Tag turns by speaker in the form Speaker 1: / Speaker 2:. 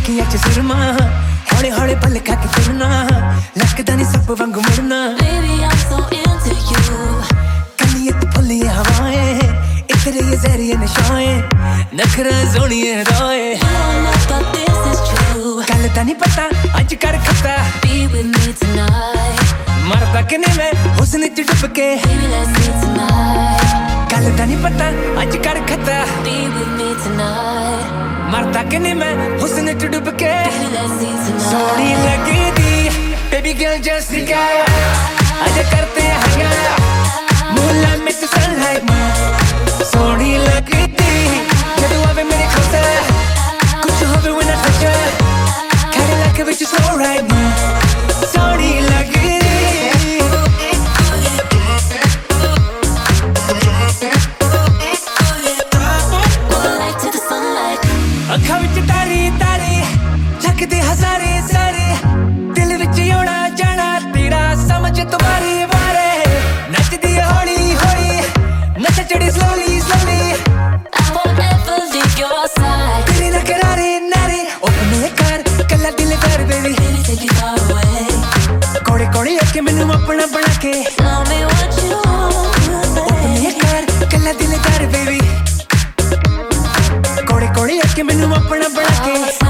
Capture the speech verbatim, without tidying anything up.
Speaker 1: अखियां च सुरमा हौले हौले पल खा के फिरना लगदा नहीं सप वांगू मुड़ना
Speaker 2: Baby, I'm so into you.
Speaker 1: कलियत फुल्ली हवाएं इतरे ये जहरी नशाएं नखरा सोनिए हदाएं
Speaker 2: You don't know that this is true.
Speaker 1: कल ता नहीं पता अज कर खता
Speaker 2: Be with me tonight.
Speaker 1: मरदा कि नहीं मैं हुस्न च डुब के
Speaker 2: Baby, let's see tonight.
Speaker 1: कल ता नहीं पता अज कर खता
Speaker 2: Be with me tonight.
Speaker 1: मरदा कि नहीं मैं हुस्न च डुब के
Speaker 2: Baby, let's see tonight.
Speaker 1: Soni लगदी baby girl Jessica आज करते हैं हंगामा मूला में तो sunlight सोनी लगदी जब आवे मेरे खोसे कुछ होवे when I touch her Cadillac with you slow ride Soni लगदी
Speaker 2: Light to the sunlight.
Speaker 1: ਅੱਖਾਂ ਵਿੱਚ ਤਾਰੀ ਤਾਰੀ ਝੱਕਦੇ ਹਜ਼ਾਰੇ ਸਾਰੇ ਦਿਲ ਵਿੱਚ ਆਉਣਾ ਜਾਣਾ ਤੇਰਾ ਸਮਝ ਤੁਮਾਰੀ ਬਾਰੇ ਨੱਚਦੀ ਹੌਲੀ ਹੌਲੀ ਨੱਚ ਚੜੀ slowly slowly
Speaker 2: I won't ever leave your side.
Speaker 1: ਤੇਰੇ ਨਾਲ ਕਰਾਰੇ ਨਾਰੇ ਓਪਨ ਕਰ ਕੱਲਾ ਦਿਲ ਕਰ baby
Speaker 2: Baby, take me far away.
Speaker 1: ਕੋੜੇ ਕੋੜੇ ਅੱਕੇ ਮੈਨੂੰ ਆਪਣਾ ਬਣਾ ਕੇ
Speaker 2: Tell me what you want to
Speaker 1: open
Speaker 2: say.
Speaker 1: ਕਰ ਕੱਲਾ ਦਿਲ ਕਰ ਬੇਬੀ ਕੋੜੇ ਕੋੜੇ ਅੱਕੇ ਮੈਨੂੰ ਆਪਣਾ ਬਣਾ ਕੇ